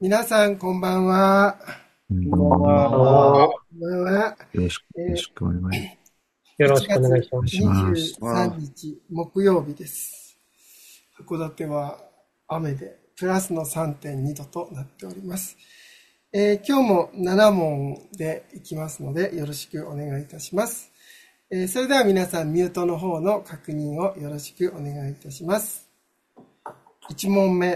皆さん、こんばんは。 こんばんこんばんは。 は。 こんばんは。 よろしくお願い 1 よろしくお願い月します。 します。 23日木曜日です。函館は雨でプラスの3.2度となっております。今日も7問でいきますので、よろしくお願いいたします。それでは皆さん、ミュートの方の確認をよろしくお願いいたします。1問目。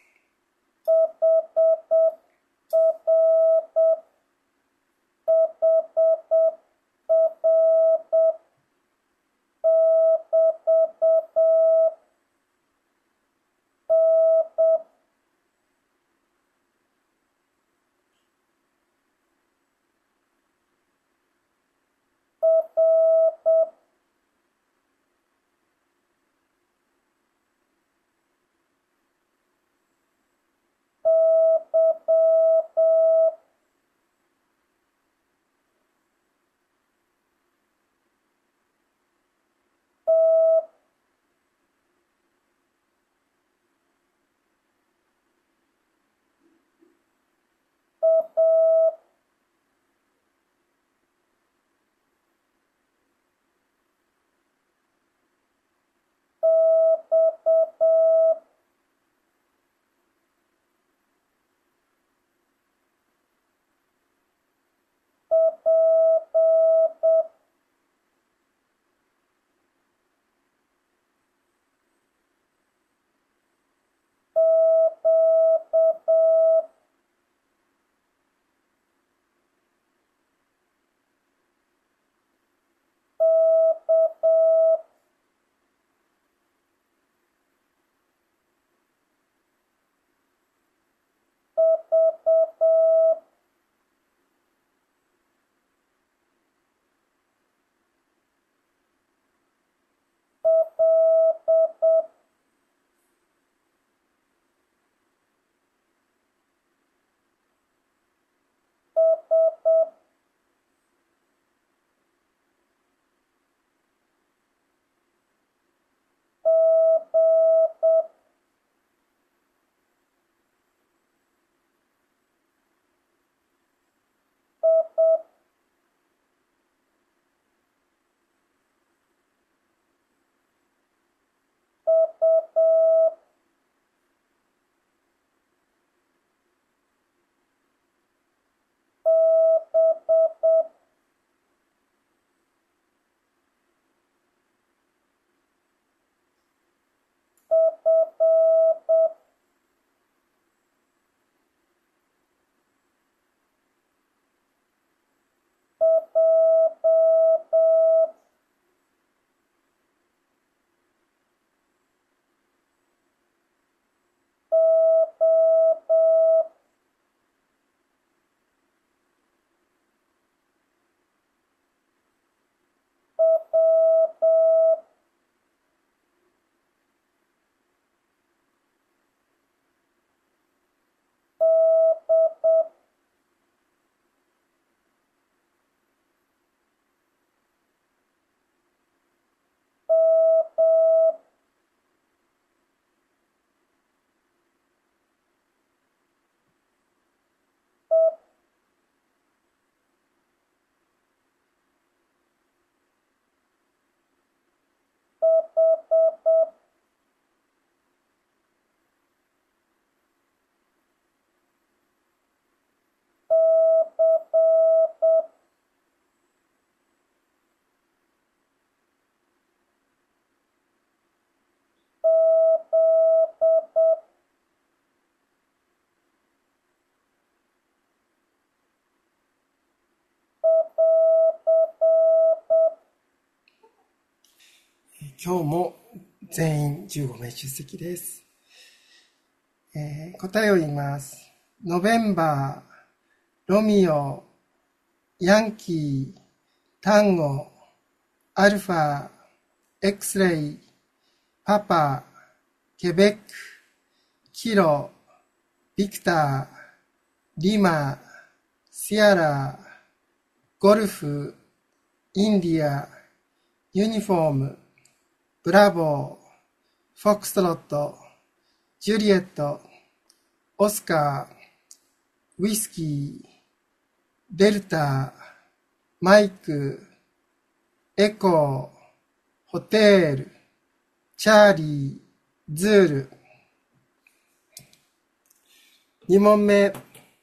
今日も全員15名出席です。答えを言います。ノベンバー、ロミオ、ヤンキー、タンゴ、アルファ、エクスレイ、パパ、ケベック、キロ、ビクター、リマ、シアラ、ゴルフ、インディア、ユニフォーム、ブラボー、フォックストロット、ジュリエット、オスカー、 ウイスキー、デルタ、マイク、エコー、ホテル、チャーリー、ズール。2問目。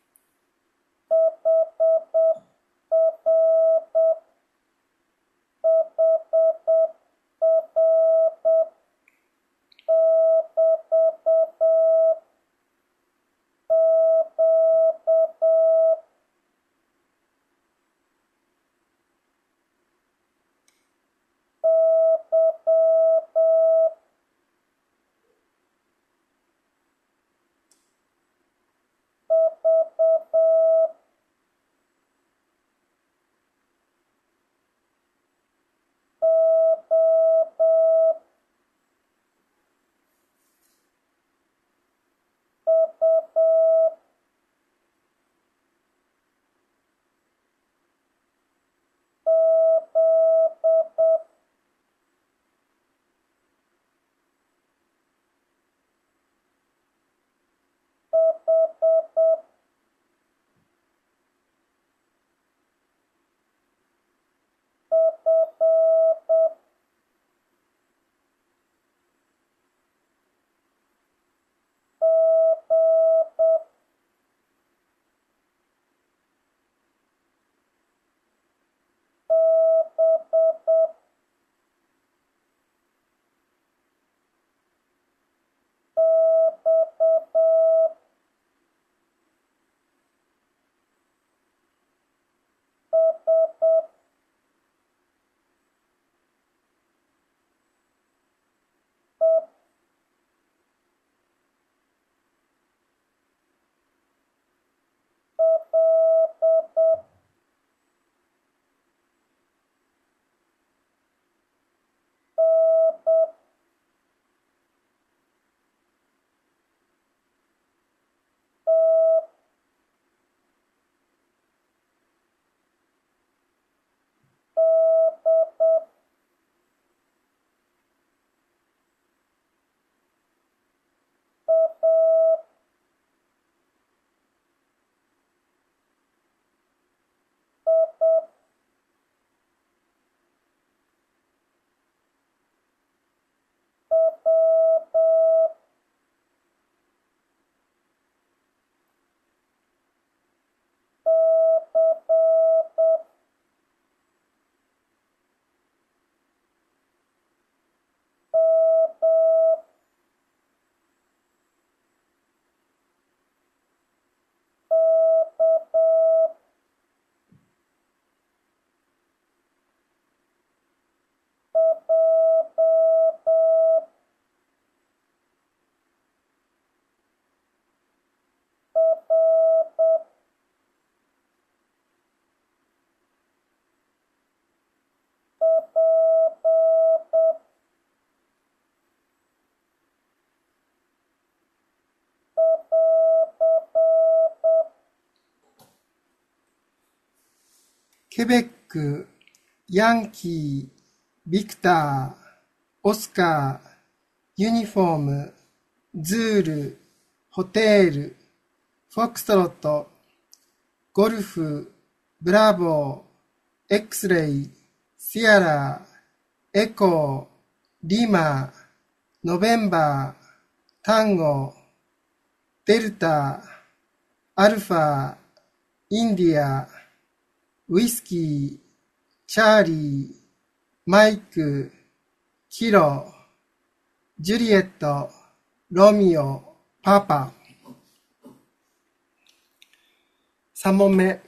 ケベック、ヤンキー、ビクター、オスカー、ユニフォーム、ズール、ホテル、フォックストロット、ゴルフ、ブラボー、X レイ、シアラ、エコー、リマ、ノベンバー、タンゴ、デルタ、アルファ、インディア、ウイスキー、チャーリー、マイク、キロ、ジュリエット、ロミオ、パパ。3問目。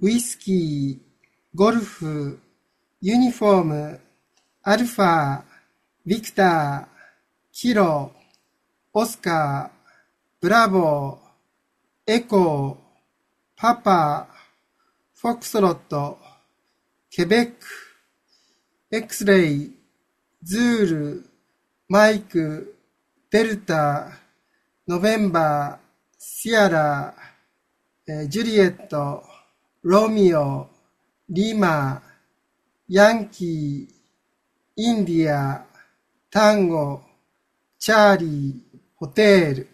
ウイスキー、ゴルフ、ユニフォーム、アルファ、ビクター、キロ、オスカー、ブラボー、エコー、パパ、フォックスロット、ケベック、エクスレイ、ズール、マイク、デルタ、ノベンバー、シアラ、ジュリエット、ロミオ、リマ、ヤンキー、インディア、タンゴ、チャーリー、ホテール。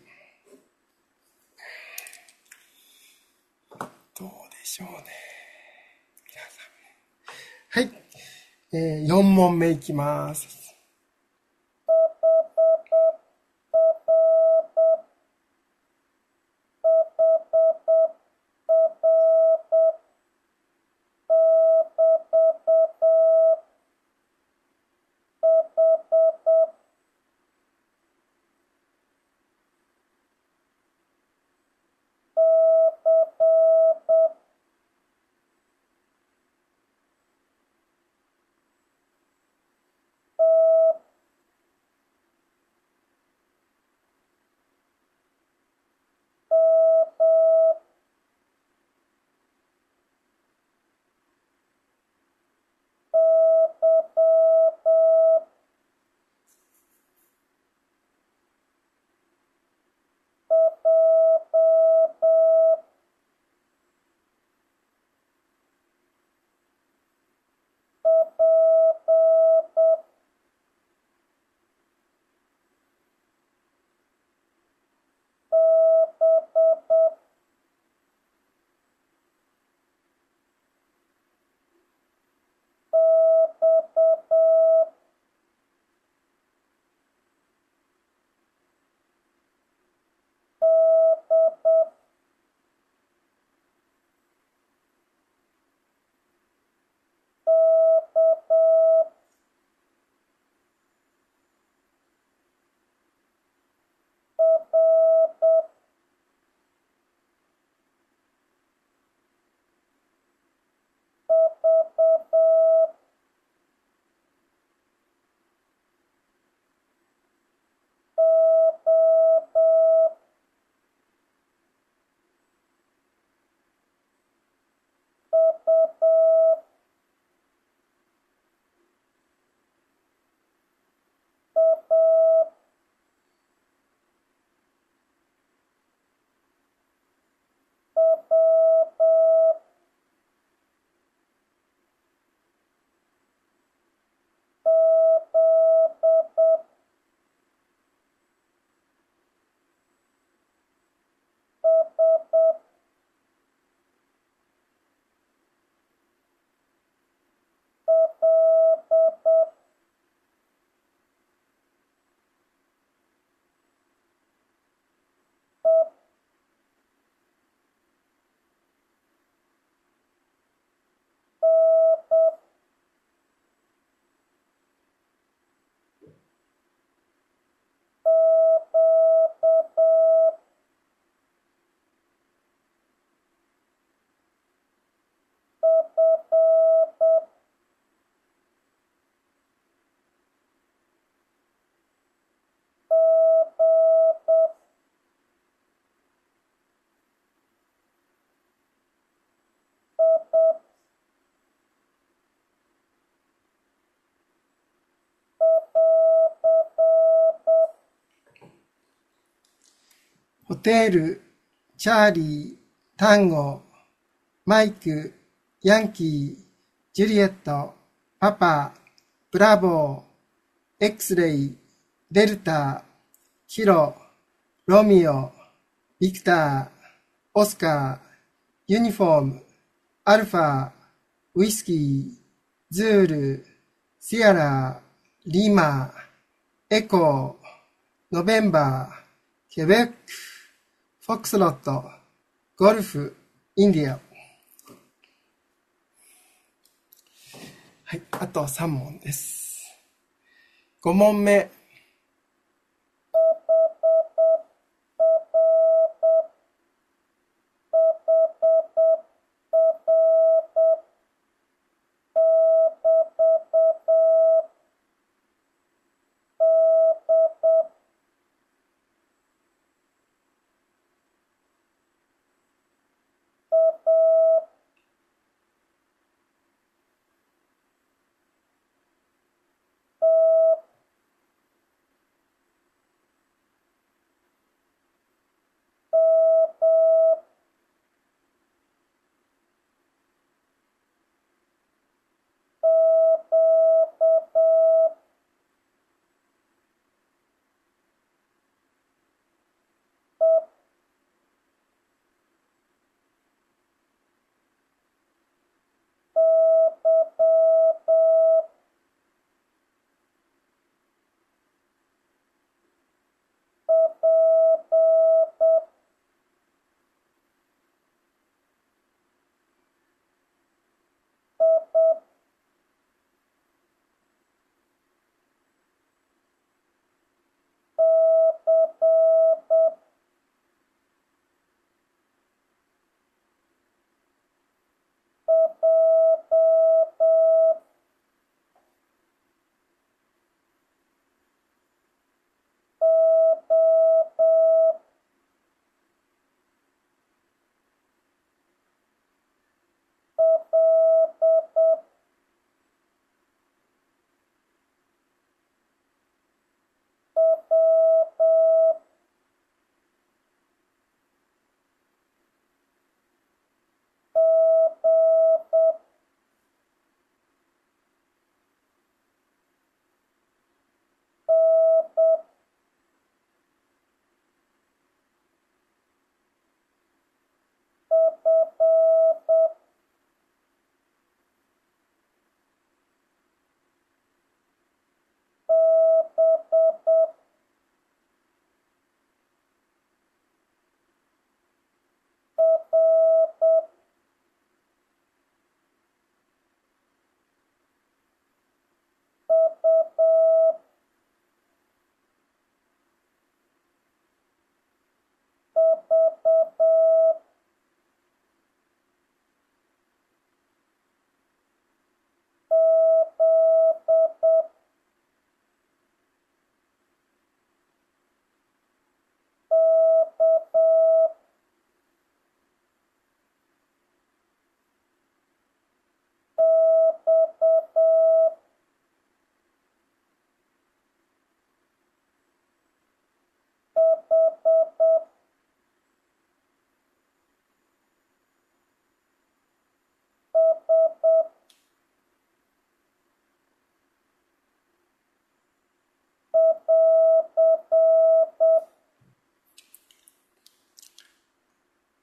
どうでしょうね。皆さん。はい。4問目いきます。ホテル、チャーリー、タンゴ、マイク、ヤンキー、ジュリエット、パパ、ブラボー、エクスレイ、デルタ、キロ、ロミオ、ビクター、オスカー、ユニフォーム、アルファ、ウイスキー、ズール、シアラ、リマ、エコー、ノベンバー、ケベック、フォックスロット、ゴルフ、インディア。はい、あと3問です。5問目。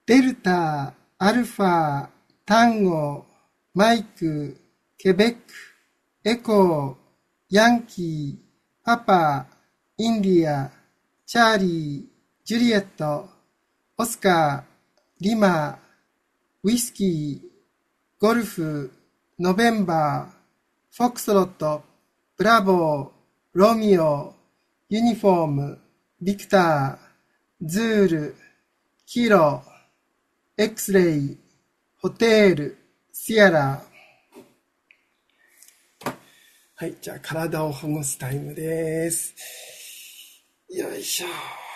デルタ、アルファ、タンゴ、マイク、ケベック、エコー、ヤンキー、パパ、インディア、チャーリー、ジュリエット、オスカー、リマ、ウイスキー、ゴルフ、ノベンバー、フォックスロット、ブラボー、ロミオ、ユニフォーム、ビクター、ズール、キロ、エクスレイ、ホテール、シアラ。はい、じゃあ体をほぐすタイムです。よいしょ。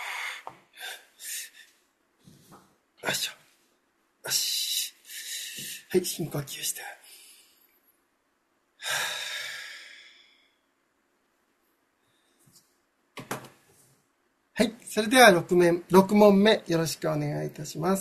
よいしょ。よし。はい、深呼吸して。はい、それでは6問目よろしくお願いいたします。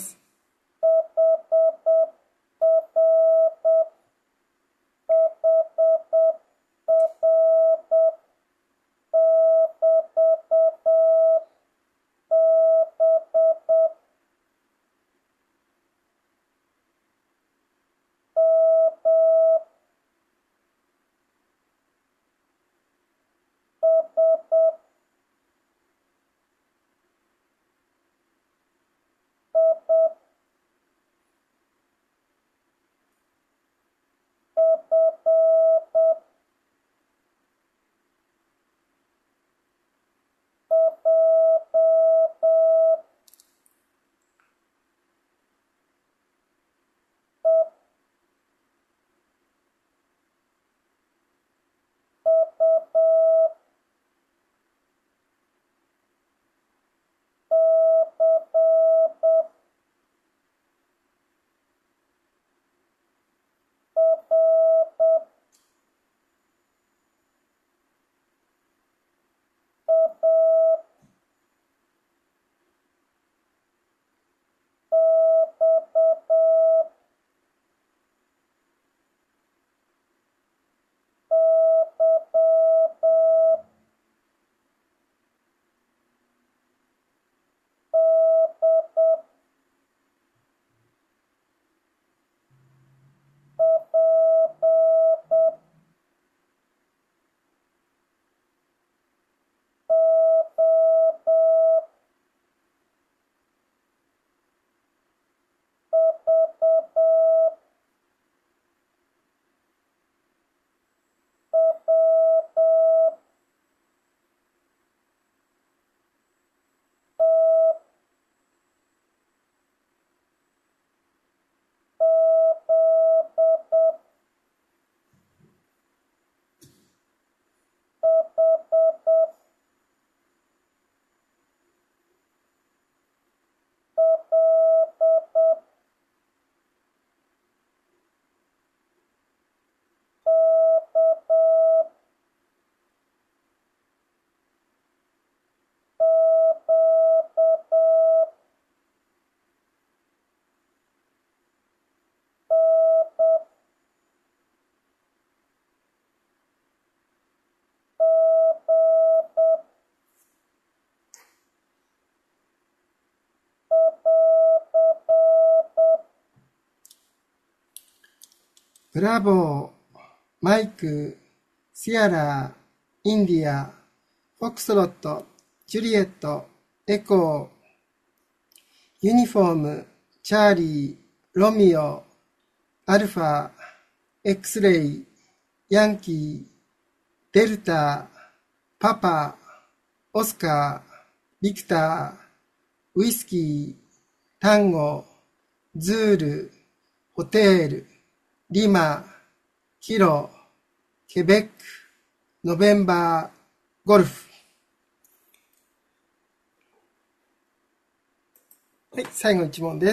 ブラボー、マイク、シアラ、インディア、フォックスロット、ジュリエット、エコー、ユニフォーム、チャーリー、ロミオ、アルファ、エクスレイ、ヤンキー、デルタ、パパ、オスカー、ビクター、ウイスキー、タンゴ、ズール、ホテール、リマ、キロ、ケベック、ノベンバー、ゴルフ。はい、最後1問です。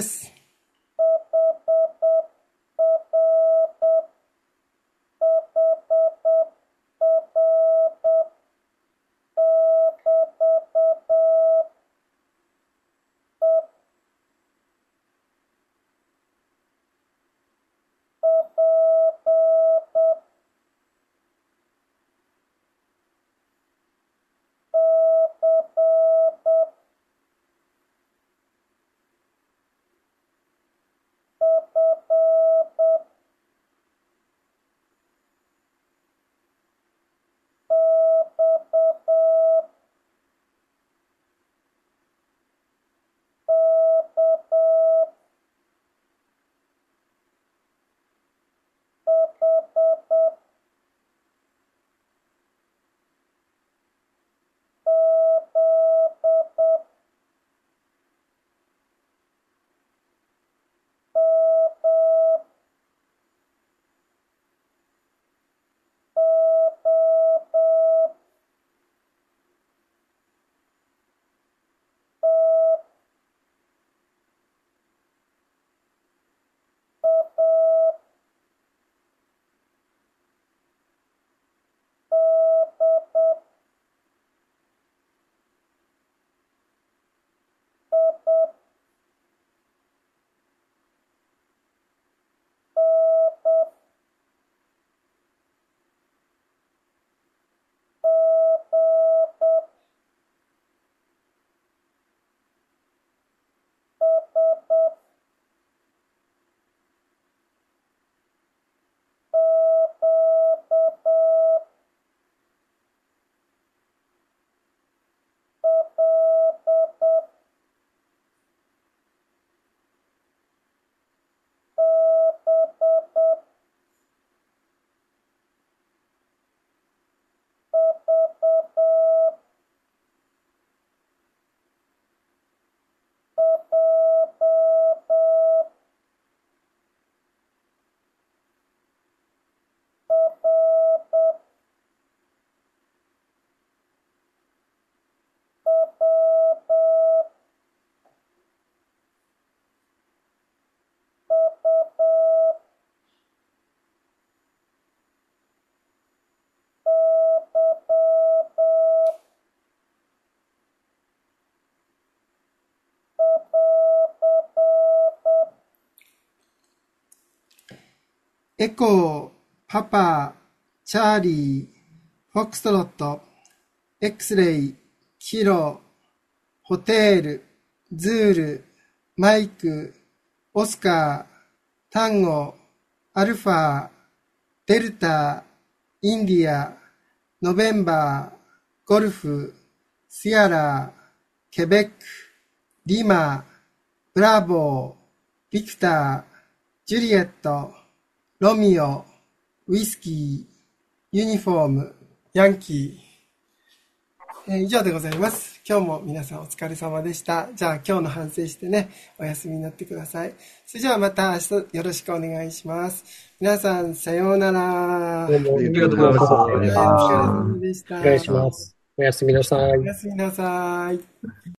エコー、パパ、チャーリー、フォックストロット、エクスレイ、キロ、ホテール、ズール、マイク、オスカー、タンゴ、アルファ、デルタ、インディア、ノベンバー、ゴルフ、シアラ、ケベック、リマ、ブラボー、ビクター、ジュリエット、ロミオ、ウイスキー、ユニフォーム、ヤンキー。以上でございます。今日も皆さんお疲れ様でした。じゃあ今日の反省してね、お休みになってください。それじゃあまた明日よろしくお願いします。皆さんさようなら。 どうもありがとうございました。 お疲れ様でした。 お願いします。おやすみなさい。 おやすみなさい。